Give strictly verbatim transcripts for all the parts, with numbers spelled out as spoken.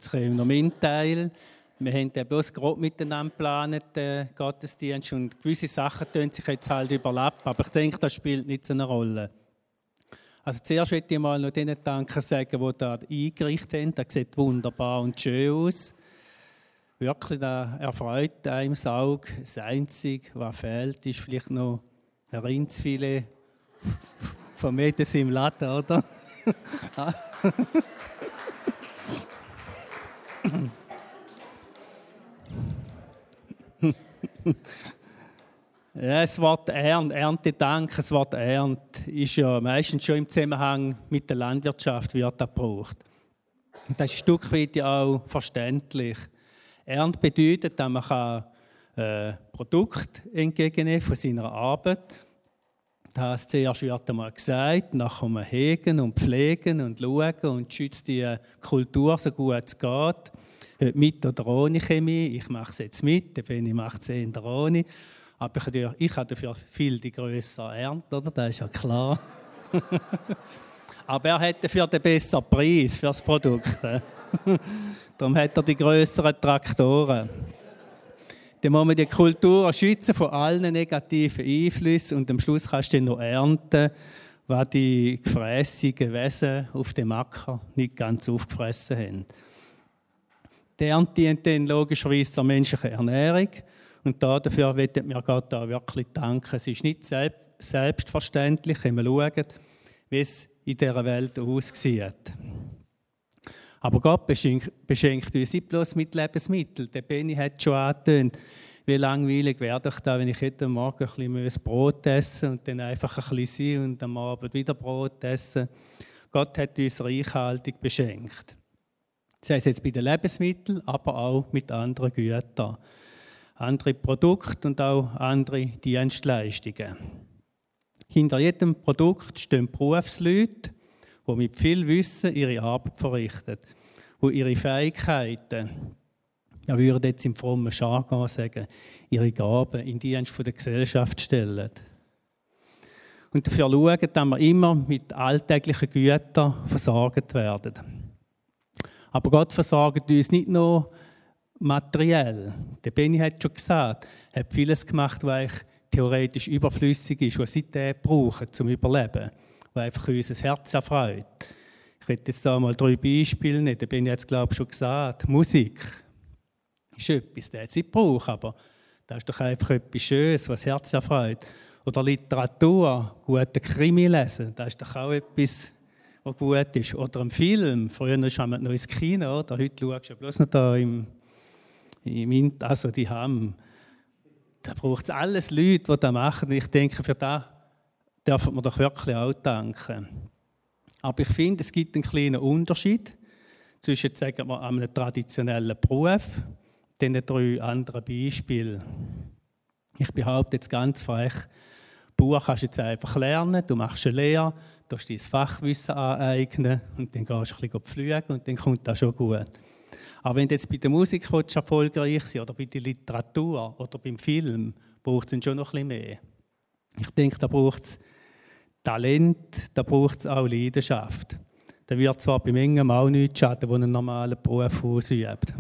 Jetzt kommen noch mein Teil. Wir haben ja bloß grob miteinander geplant, den Gottesdienst, und gewisse Sachen tun sich jetzt halt überlappen, aber ich denke, das spielt nicht so eine Rolle. Also zuerst möchte ich mal noch denen Danke sagen, die da eingerichtet haben. Das sieht wunderbar und schön aus. Wirklich, das erfreut einem das Auge. Das Einzige, was fehlt, ist vielleicht noch ein Rindsfilet von Medes im Laden, oder? Ja, das Wort Ernte, Erntedank, das Wort Ernte ist ja meistens schon im Zusammenhang mit der Landwirtschaft wird das gebraucht. Das ist ein Stück weit ja auch verständlich. Ernte bedeutet, dass man kann, äh, Produkte entgegennehmen von seiner Arbeit. Das zuerst wird einmal gesagt, nachher kann man hegen und pflegen und schauen und schützt die Kultur so gut es geht. Mit oder ohne Chemie, ich mache es jetzt mit, der Benni macht es eher ohne. Aber ich habe dafür viel die grössere Ernte, oder? Das ist ja klar. Aber er hat dafür den besseren Preis für das Produkt. Darum hat er die grösseren Traktoren. Dann muss man die Kultur schützen von allen negativen Einflüssen und am Schluss kannst du dann noch ernten, was die gefrässigen Wesen auf dem Acker nicht ganz aufgefressen haben. Die Ernte dient dann logischerweise zur menschlichen Ernährung. Und dafür möchten wir Gott auch wirklich danken. Es ist nicht selbstverständlich, wenn wir schauen, wie es in dieser Welt aussieht. Aber Gott beschenkt, beschenkt uns nicht bloß mit Lebensmitteln. Der Benni hat schon angetönt, wie langweilig wäre ich da, wenn ich jeden Morgen ein bisschen Brot essen und dann einfach ein bisschen sein und am Abend wieder Brot essen. Gott hat uns reichhaltig beschenkt. Das heißt jetzt bei den Lebensmitteln, aber auch mit anderen Gütern. Andere Produkte und auch andere Dienstleistungen. Hinter jedem Produkt stehen Berufsleute, die mit viel Wissen ihre Arbeit verrichten, die ihre Fähigkeiten, ja, wir würden jetzt im frommen Jargon sagen, ihre Gaben in Dienst der Gesellschaft stellen. Und dafür schauen, dass wir immer mit alltäglichen Gütern versorgt werden. Aber Gott versorgt uns nicht nur materiell. Der Benni hat schon gesagt, er hat vieles gemacht, was eigentlich theoretisch überflüssig ist, was sie brauchen zum Überleben, was einfach unser Herz erfreut. Ich werde jetzt da mal drei Beispiele nehmen. Der Benni hat es, glaube ich, schon gesagt. Musik ist etwas, das sie braucht, aber das ist doch einfach etwas Schönes, was das Herz erfreut. Oder Literatur, gute Krimi lesen, das ist doch auch etwas, was gut ist. Oder ein Film, früher kam man noch ins Kino, oder? Heute schaust du ja bloß noch da im Im also die haben, da braucht es alles Leute, die das machen. Ich denke, für das dürfen wir doch wirklich auch danken. Aber ich finde, es gibt einen kleinen Unterschied zwischen, sagen wir, einem traditionellen Beruf und den drei anderen Beispielen. Ich behaupte jetzt ganz frech, Bauer kannst du jetzt einfach lernen, du machst eine Lehre, du hast dein Fachwissen aneignen und dann gehst du ein bisschen pflügen und dann kommt das schon gut. Aber wenn du jetzt bei der Musik erfolgreich sein oder bei der Literatur oder beim Film, braucht es dann schon noch ein bisschen mehr. Ich denke, da braucht es Talent, da braucht es auch Leidenschaft. Da wird zwar bei Mengen auch nichts schaden, der einen normalen Beruf ausübt.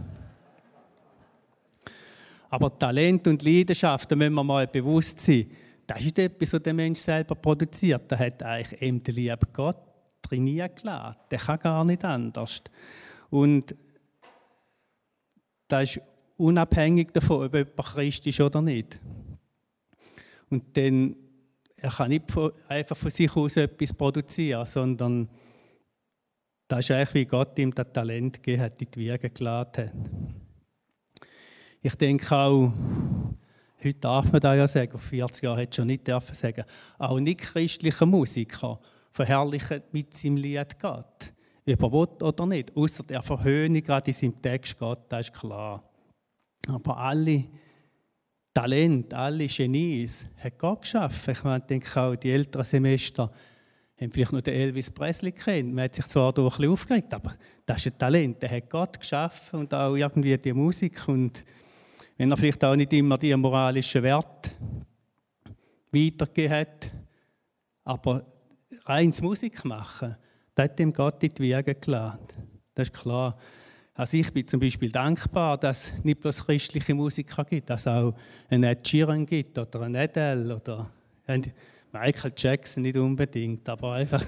Aber Talent und Leidenschaft, da müssen wir mal bewusst sein, das ist nicht etwas, was der Mensch selber produziert. Da hat eigentlich eben der liebe Gott trainiert gelassen. Der kann gar nicht anders. Und das ist unabhängig davon, ob jemand Christ ist oder nicht. Und dann, er kann nicht von, einfach von sich aus etwas produzieren, sondern das ist eigentlich, wie Gott ihm das Talent gegeben hat, in die Wiege geladen hat. Ich denke auch, heute darf man das ja sagen, vor vierzig Jahren hätte ich schon nicht dürfen sagen, auch nicht-christliche Musiker verherrlichen mit seinem Lied Gott. Ob er will oder nicht, außer der Verhöhnung gerade in seinem Text Gott, das ist klar. Aber alle Talente, alle Genies hat Gott geschaffen. Ich meine, ich denke auch, die älteren Semester haben vielleicht noch den Elvis Presley kennt. Man hat sich zwar durch ein bisschen aufgeregt, aber das ist ein Talent, der hat Gott geschaffen und auch irgendwie die Musik. Und wenn er vielleicht auch nicht immer die moralischen Werte weitergegeben hat, aber reins Musik machen, das hat dem Gott in die Wiege geladen. Das ist klar. Also ich bin zum Beispiel dankbar, dass es nicht bloß christliche Musiker gibt, dass es auch einen Ed Sheeran gibt oder einen Adele oder Michael Jackson nicht unbedingt, aber einfach...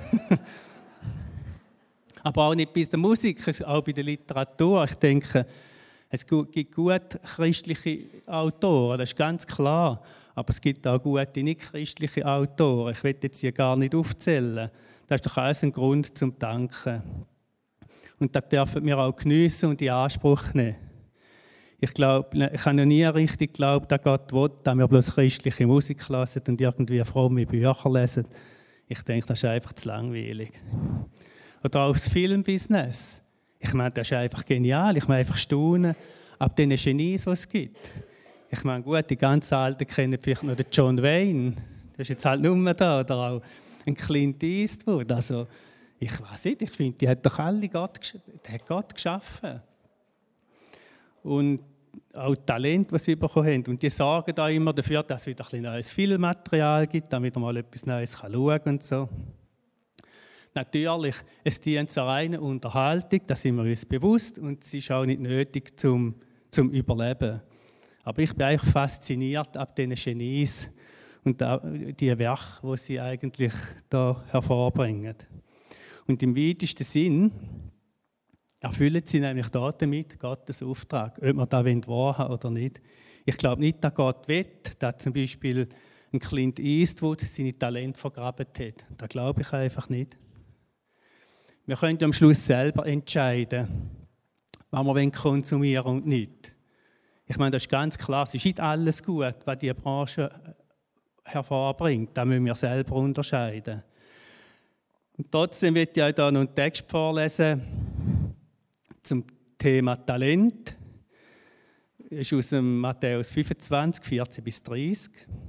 aber auch nicht bei der Musik, auch bei der Literatur. Ich denke, es gibt gut christliche Autoren, das ist ganz klar. Aber es gibt auch gute nicht-christliche Autoren. Ich will jetzt hier gar nicht aufzählen. Das ist doch alles ein Grund zum Danken. Und das dürfen wir auch geniessen und in Anspruch nehmen. Ich glaube, ich habe noch nie richtig geglaubt, dass Gott will, dass wir bloß christliche Musik hören und irgendwie fromme Bücher lesen. Ich denke, das ist einfach zu langweilig. Oder auch das Filmbusiness. Ich meine, das ist einfach genial. Ich meine, einfach staunen ab den Genies, die es gibt. Ich meine, gut, die ganz Alten kennen vielleicht noch den John Wayne. Der ist jetzt halt nicht mehr da. Oder auch ein Clint Eastwood. Also, ich weiß nicht, ich finde, die hat doch alle Gott, die hat Gott geschaffen. Und auch Talent, das sie bekommen haben. Und die sorgen da immer dafür, dass es wieder ein bisschen neues Filmmaterial gibt, damit man mal etwas Neues schauen kann und so. Natürlich, es dient zur reinen Unterhaltung, da sind wir uns bewusst, und es ist auch nicht nötig zum, zum Überleben. Aber ich bin eigentlich fasziniert ab diesen Genies und die Werke, die sie eigentlich da hervorbringen. Und im weitesten Sinn erfüllen sie nämlich damit Gottes Auftrag, ob man das wahrhaben oder nicht. Ich glaube nicht, dass Gott will, dass zum Beispiel ein Clint Eastwood seine Talente vergraben hat. Das glaube ich einfach nicht. Wir können am Schluss selber entscheiden, was wir konsumieren und nicht. Ich meine, das ist ganz klar, es ist nicht alles gut, was die Branche hervorbringt. Das müssen wir selber unterscheiden. Und trotzdem möchte ich euch hier noch einen Text vorlesen zum Thema Talent. Das ist aus dem Matthäus fünfundzwanzig, vierzehn bis dreißig.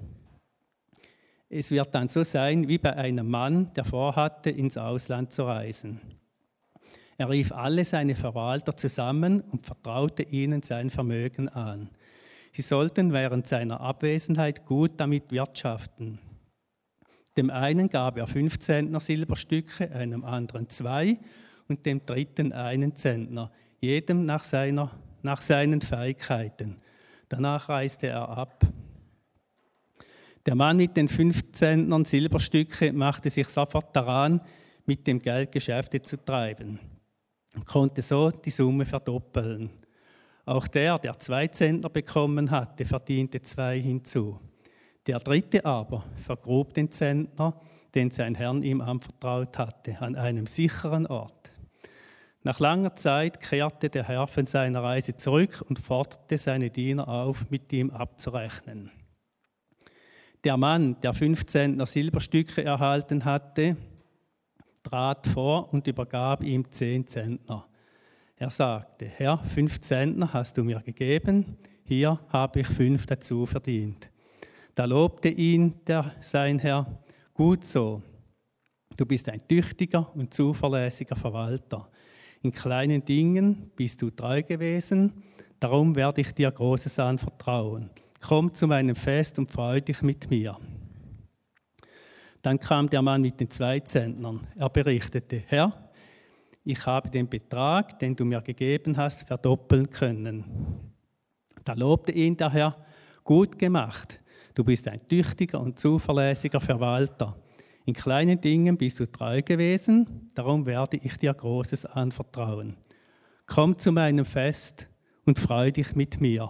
Es wird dann so sein, wie bei einem Mann, der vorhatte, ins Ausland zu reisen. Er rief alle seine Verwalter zusammen und vertraute ihnen sein Vermögen an. Sie sollten während seiner Abwesenheit gut damit wirtschaften. Dem einen gab er fünf Zentner Silberstücke, einem anderen zwei und dem dritten einen Zentner, jedem nach, seiner, nach seinen Fähigkeiten. Danach reiste er ab. Der Mann mit den fünf Zentnern Silberstücke machte sich sofort daran, mit dem Geld Geschäfte zu treiben und konnte so die Summe verdoppeln. Auch der, der zwei Zentner bekommen hatte, verdiente zwei hinzu. Der dritte aber vergrub den Zentner, den sein Herr ihm anvertraut hatte, an einem sicheren Ort. Nach langer Zeit kehrte der Herr von seiner Reise zurück und forderte seine Diener auf, mit ihm abzurechnen. Der Mann, der fünf Zentner Silberstücke erhalten hatte, trat vor und übergab ihm zehn Zentner. Er sagte: Herr, fünf Zentner hast du mir gegeben, hier habe ich fünf dazu verdient. Da lobte ihn der, sein Herr: Gut so, du bist ein tüchtiger und zuverlässiger Verwalter. In kleinen Dingen bist du treu gewesen, darum werde ich dir Großes anvertrauen. Komm zu meinem Fest und freue dich mit mir. Dann kam der Mann mit den zwei Zentnern. Er berichtete: Herr, ich habe den Betrag, den du mir gegeben hast, verdoppeln können. Da lobte ihn der Herr: Gut gemacht, du bist ein tüchtiger und zuverlässiger Verwalter. In kleinen Dingen bist du treu gewesen, darum werde ich dir Großes anvertrauen. Komm zu meinem Fest und freue dich mit mir.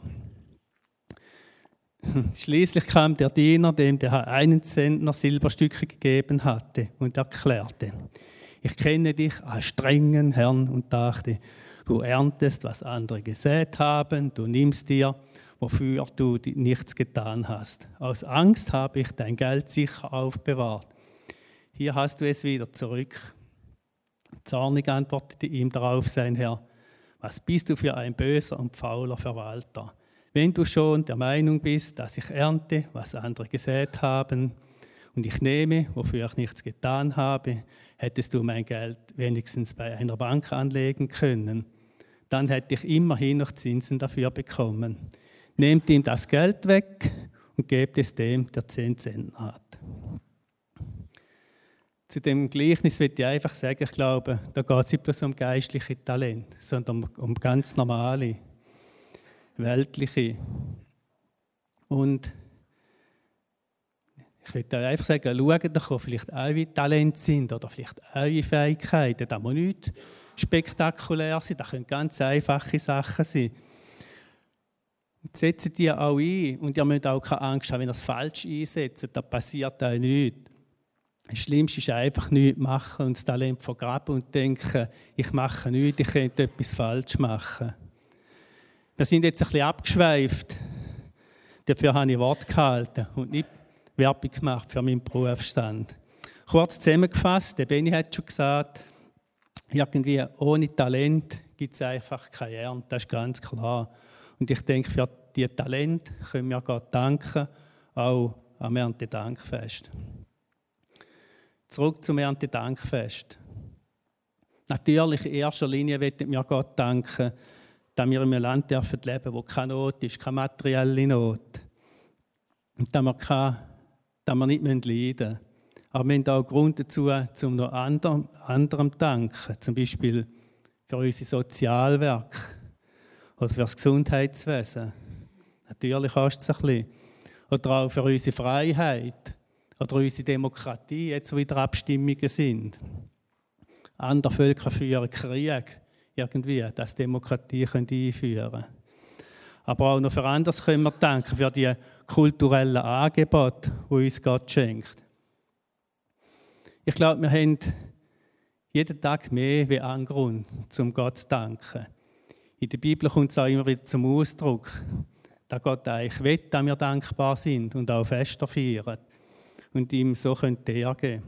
Schließlich kam der Diener, dem der Herr einen Zentner Silberstücke gegeben hatte, und erklärte: Ich kenne dich als strengen Herrn und dachte, du erntest, was andere gesät haben, du nimmst dir, wofür du nichts getan hast. Aus Angst habe ich dein Geld sicher aufbewahrt. Hier hast du es wieder zurück. Zornig antwortete ihm darauf sein Herr: Was bist du für ein böser und fauler Verwalter? Wenn du schon der Meinung bist, dass ich ernte, was andere gesät haben, und ich nehme, wofür ich nichts getan habe, hättest du mein Geld wenigstens bei einer Bank anlegen können. Dann hätte ich immerhin noch Zinsen dafür bekommen. Nehmt ihm das Geld weg und gebt es dem, der zehn Zentner hat. Zu dem Gleichnis will ich einfach sagen, ich glaube, da geht es nicht bloß um geistliche Talente, sondern um, um ganz normale, weltliche. Und ich würde einfach sagen, schaut doch, vielleicht eure Talente sind oder vielleicht eure Fähigkeiten. Das muss nicht spektakulär sein, das können ganz einfache Sachen sein. Setzt die auch ein und ihr müsst auch keine Angst haben, wenn ihr es falsch einsetzt, da passiert euch nichts. Das Schlimmste ist einfach nichts machen und das Talent vergraben und denken, ich mache nichts, ich könnte etwas falsch machen. Wir sind jetzt ein bisschen abgeschweift. Dafür habe ich Wort gehalten und nicht Werbung gemacht für meinen Berufsstand. Kurz zusammengefasst, der Benni hat schon gesagt, irgendwie ohne Talent gibt es einfach keine Ernte, das ist ganz klar. Und ich denke, für diese Talente können wir Gott danken, auch am Erntedankfest. Zurück zum Erntedankfest. Natürlich in erster Linie möchten wir Gott danken, dass wir in einem Land dürfen leben, wo keine Not ist, keine materielle Not. Und dass wir, keine, dass wir nicht leiden müssen. Aber wir haben auch Grund dazu, um noch anderem, anderem zu danken. Zum Beispiel für unsere Sozialwerke oder für das Gesundheitswesen. Natürlich kostet es ein bisschen. Oder auch für unsere Freiheit oder unsere Demokratie, jetzt wo wieder Abstimmungen sind. Andere Völker führen Krieg, irgendwie, dass Demokratie einführen können. Aber auch noch für anderes können wir danken, für die kulturellen Angebote, die uns Gott schenkt. Ich glaube, wir haben jeden Tag mehr wie einen Grund, um Gott zu danken. In der Bibel kommt es auch immer wieder zum Ausdruck, dass Gott eigentlich will, dass wir dankbar sind und auch Feste feiern und ihm so Ehre geben.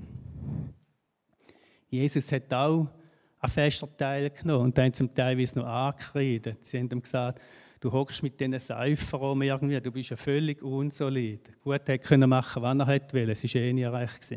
Jesus hat auch an Festen teilgenommen und haben zum Teil noch angekreidet. Sie haben ihm gesagt, du hockst mit diesen Säufern rum irgendwie, du bist ja völlig unsolid. Gut, er konnte machen, was er wollte, es war eh nie recht.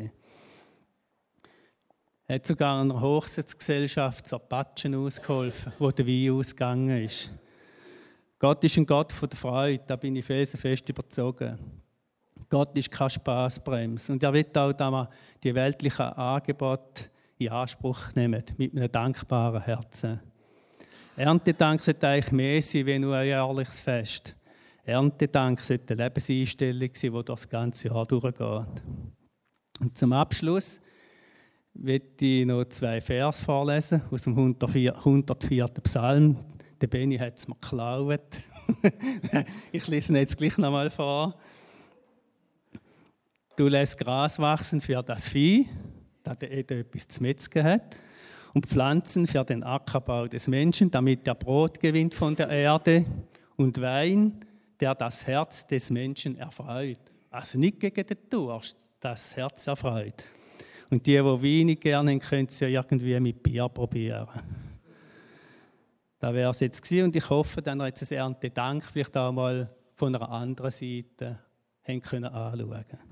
Er hat sogar einer Hochzeitsgesellschaft zur Patschen ausgeholfen, wo der Wein ausgegangen ist. Gott ist ein Gott von der Freude, da bin ich felsenfest überzogen. Gott ist keine Spassbremse. Und er will auch, dass wir die weltlichen Angebote in Anspruch nehmen, mit einem dankbaren Herzen. Erntedank sollte eigentlich mehr sein, wie nur ein jährliches Fest. Erntedank sollte eine Lebenseinstellung sein, die das ganze Jahr durchgeht. Und zum Abschluss möchte ich noch zwei Vers vorlesen aus dem hundertvierten Psalm. Der Benni hat es mir geklaut. Ich lese ihn jetzt gleich noch mal vor. Du lässt Gras wachsen für das Vieh, dass er etwas zu metzgen hat, und Pflanzen für den Ackerbau des Menschen, damit er Brot gewinnt von der Erde, und Wein, der das Herz des Menschen erfreut. Also nicht gegen den Durst, das Herz erfreut. Und die, die Wein nicht gerne haben, können es ja irgendwie mit Bier probieren. Das wäre es jetzt gewesen, und ich hoffe, dass wir jetzt das Erntedank vielleicht auch mal von einer anderen Seite haben können anschauen können.